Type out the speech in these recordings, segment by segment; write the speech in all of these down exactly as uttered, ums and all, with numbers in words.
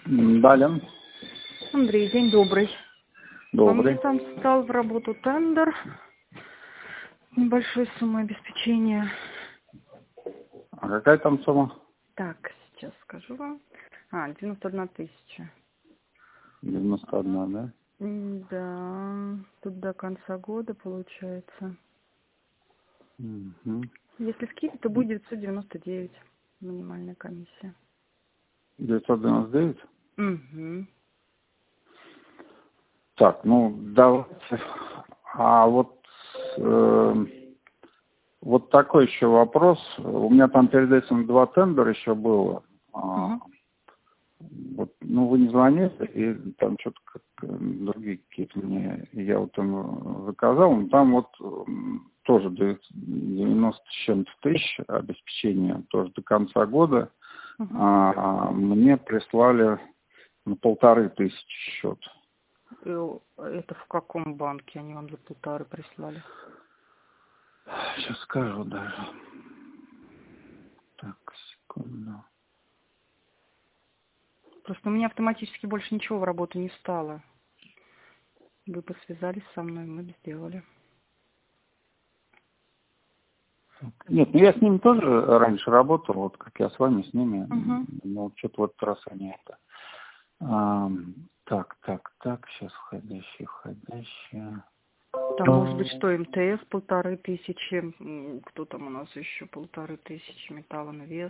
Далее. Андрей, день добрый. Добрый. Вам там стал в работу тендер небольшой суммой обеспечения. А какая там сумма? Так, сейчас скажу вам. А, девяносто одна тысяча. девяносто одна, да? Да, тут до конца года получается. Угу. Если в Киеве, то будет девятьсот девяносто девять. Минимальная комиссия. девятьсот девяносто девять? Угу. Так, ну давайте. А вот э, вот такой еще вопрос. У меня там перед этим два тендера еще было. А, Угу. вот, ну вы не звонили, и там что-то как другие какие-то мне, я вот там заказал, но там вот м, тоже девяносто с чем-то тысяч обеспечения, тоже до конца года. Угу. А, мне прислали на полторы тысячи счет. Это в каком банке они вам за полторы прислали? Сейчас скажу даже. Так, секунду. Просто у меня автоматически больше ничего в работу не встало. Вы бы связались со мной, мы бы сделали. Нет, ну я с ними тоже раньше работал, вот как я с вами, с ними. Угу. Ну, вот что-то вот раз они это. А, так, так, так, сейчас входящие, входящие. Там может быть что, МТС полторы тысячи, м, кто там у нас еще полторы тысячи, Металлинвест.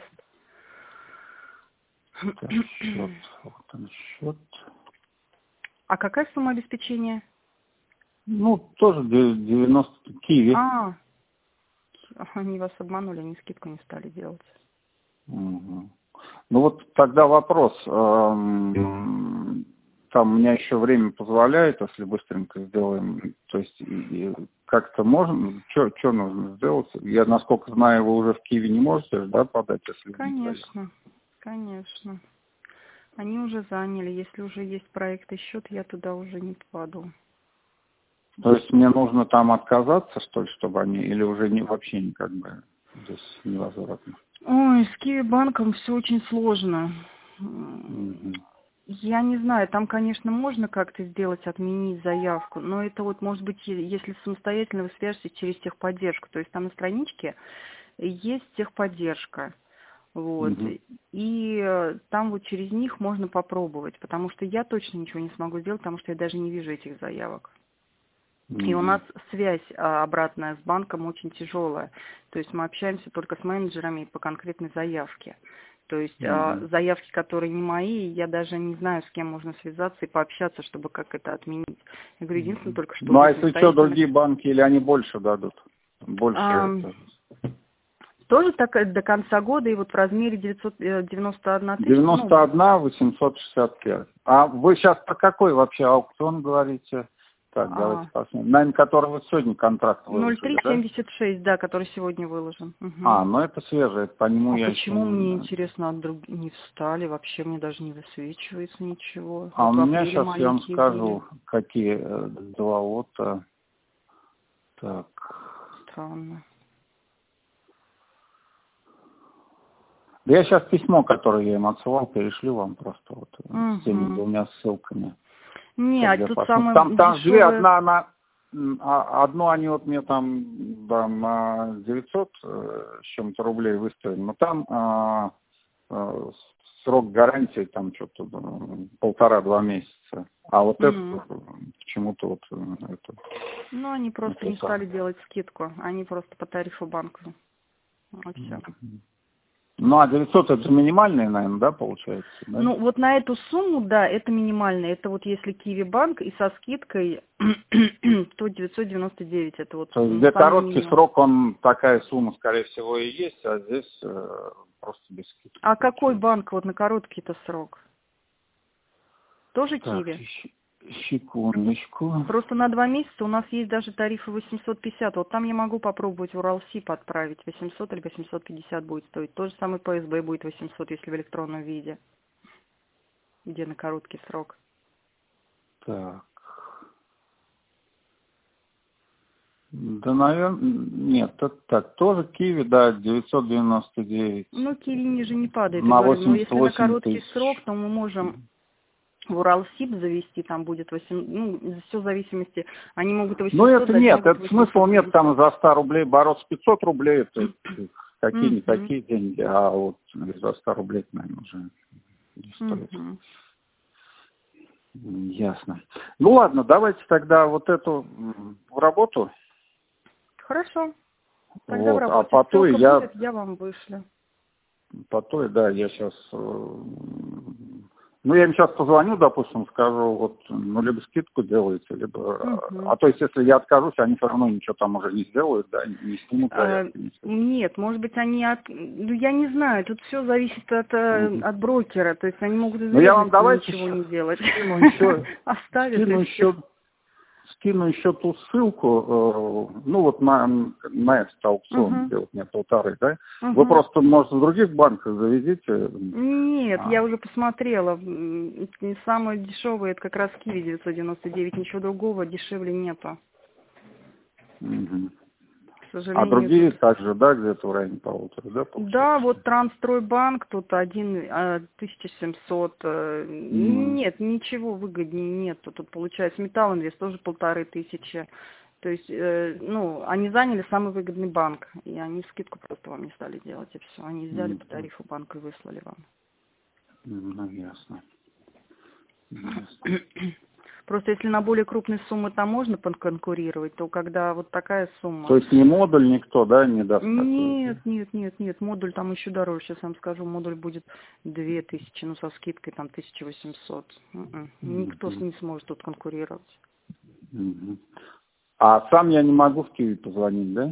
Так, счет, вот он счет. А какая сумма обеспечения? Ну, тоже девяносто Киви. А, они вас обманули, они скидку не стали делать. Угу. Ну вот тогда вопрос. Эм, там у меня еще время позволяет, если быстренько сделаем. То есть и, и как-то можно, что нужно сделать? Я, насколько знаю, вы уже в Киеве не можете, да, подать, если вы не заехали? Конечно, конечно. Они уже заняли. Если уже есть проект и счет, я туда уже не кладу. То есть мне нужно там отказаться, что ли, чтобы они, или уже не, вообще не как бы здесь невозвратно? Ой, с Киевбанком все очень сложно. Угу. Я не знаю, там, конечно, можно как-то сделать, отменить заявку, но это вот, может быть, е- если самостоятельно вы свяжетесь через техподдержку, то есть там на страничке есть техподдержка, вот, Угу. и э, там вот через них можно попробовать, потому что я точно ничего не смогу сделать, потому что я даже не вижу этих заявок. И у Угу. нас связь а, обратная с банком очень тяжелая. То есть мы общаемся только с менеджерами по конкретной заявке. То есть а, Угу. заявки, которые не мои, я даже не знаю, с кем можно связаться и пообщаться, чтобы как это отменить. Я говорю, единственное только, что Ну, вы а если что, самостоятельно... другие банки, или они больше дадут? Больше А, это... тоже так э, до конца года и вот в размере девятьсот девяносто одна тысяча. девяносто Ну, одна восемьсот шестьдесят пять. А вы сейчас про какой вообще аукцион говорите? Так, давайте а, посмотрим. Наверное, который вот сегодня контракт ноль три выложили, да? семьдесят шесть, да, который сегодня выложен. Угу. А, ну это свежее, это по нему А я еще почему мне не... интересно, от друг... не встали? Вообще мне даже не высвечивается ничего. А у Вот в меня апреле сейчас я вам маленькие были. скажу, какие э, два лота. Так. Странно. Да я сейчас письмо, которое я им отсылал, перешлю вам просто вот э, с теми Угу. двумя ссылками. Не, а Тогда тут посмотрим. самое Там, там две, дешевое... одна на м, а- одну они вот мне там да, на девятьсот э, с чем-то рублей выставили, но там а, а, срок гарантии там что-то э, полтора-два месяца. А вот это М. э, почему-то вот э, это, Ну, они просто это не так. стали делать скидку. Они просто по тарифу банка. Вот все. Ну, а девятьсот это же минимальные, наверное, да, получается, да? Ну, вот на эту сумму, да, это минимально. Это вот если Киви банк и со скидкой, то девятьсот девяносто девять. Это вот То есть м, где самый короткий минимум. срок, он такая сумма, скорее всего, и есть, а здесь э, просто без скидки А какой получается. банк вот на короткий-то срок? Тоже Так, Киви? щ- секундочку. Просто на два месяца у нас есть даже тарифы восемьсот пятьдесят. Вот там я могу попробовать Уралсиб отправить. восемьсот или восемьсот пятьдесят будет стоить. То же самое по СБ будет восемьсот, если в электронном виде, где на короткий срок. Так. Да, наверное, нет, это так, тоже Киви, да, девятьсот девяносто девять Ну, Киви ниже не падает, я на говорю. Но восемьдесят если на восемь короткий срок, тысяч. то мы можем в Уралсиб завести, там будет восемьсот, ну, все в зависимости, они могут восемьсот. Ну, это дать, нет, могут это смысла нет там за ста рублей бороться, пятьсот рублей, это какие не Мгм. такие деньги, а вот за ста рублей, наверное, уже не стоит. Мгм. М, Ясно. Ну ладно, давайте тогда вот эту м, в работу. Хорошо. Тогда в Вот, а работе по той ссылка я, будет, я вам вышлю. по той, да, я сейчас, ну я им сейчас позвоню, допустим, скажу, вот, ну либо скидку делаете, либо, Мгм. а то есть если я откажусь, они все равно ничего там уже не сделают, да, не снимут А, заявки. ничего. Нет, может быть, они от... Ну, я не знаю, тут все зависит от, э, Мгм. от брокера, то есть они могут из Ну я вам вредности давайте ничего не делать. скину еще, Оставят и скину все. еще, скину еще ту ссылку, э, ну вот на, на этот аукцион, Угу. где вот мне полторы, да. Вы Угу. просто, может, в других банках заведите. Нет, А, я уже посмотрела. М, Самое дешевое это как раз Киви девятьсот девяносто девять, ничего другого дешевле нету. мгм. К А сожалению, другие тут... также, да, где-то в районе полутора, да, Да, получается? вот Трансстройбанк тут один а, тысяча семьсот. э, М, Нет, ничего выгоднее нету. Тут получается Металлинвест тоже полторы тысячи. То есть, э, ну, они заняли самый выгодный банк, и они скидку просто вам не стали делать, и все. Они взяли м, по тарифу банка и выслали вам. м, Ну, ясно. Ясно. Просто если на более крупные суммы там можно конкурировать, то когда вот такая То сумма... есть ни модуль никто, да, не даст такой? Нет, нет, нет, нет, модуль там еще дороже, сейчас вам скажу, модуль будет две тысячи, ну со скидкой там тысяча восемьсот. М-м. Никто с Мгм, не сможет тут конкурировать. мгм. А сам я не могу в Киви позвонить, да?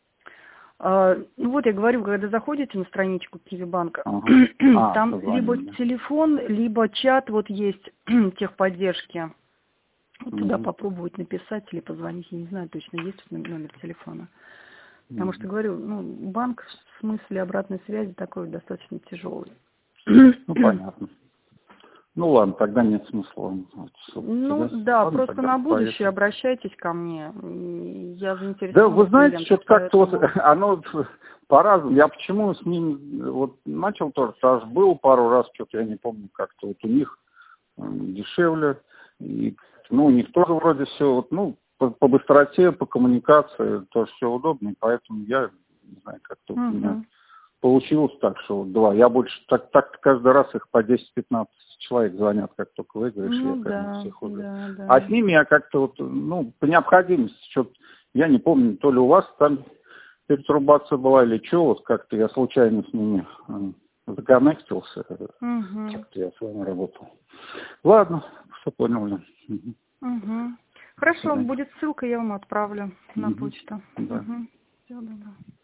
А, ну вот я говорю, когда заходите на страничку Киви-банка, Ага. А, там либо позвонить, да. телефон, либо чат вот есть техподдержки. Вот туда Мгм, попробовать написать или позвонить, я не знаю точно, есть тут номер телефона. Потому что, мгм. говорю, ну, банк в смысле обратной связи такой достаточно тяжелый. Ну, понятно. Ну, ладно, тогда нет смысла вот, ссылку Ну, кидать. да, Ладно, просто тогда на будущее поехали. обращайтесь ко мне. Я Да, вы заинтересованный знаете, клиент, что-то как-то вот, поэтому... оно вот по-разному. Я почему с ним вот начал тоже, аж был пару раз, что-то я не помню, как-то вот у них м, дешевле. И, ну, у них тоже вроде все, вот, ну, по, по быстроте, по коммуникации тоже все удобно, и поэтому я, не знаю, как-то вот у меня Угу. получилось так, что вот два. Я больше, так, так каждый раз их по десять-пятнадцать человек звонят, как только выиграешь, я Ну, как бы да, всех уже. да, А да. с ними я как-то вот, ну, по необходимости, что-то, я не помню, то ли у вас там перетрубация была или что, вот как-то я случайно с ними э, законнектился, э, Угу. как-то я с вами работал. Ладно, все понял. Я. Мгм. Угу. До Хорошо, свидания. будет ссылка, я вам отправлю на Мгм. почту. Да. Угу. Всего доброго.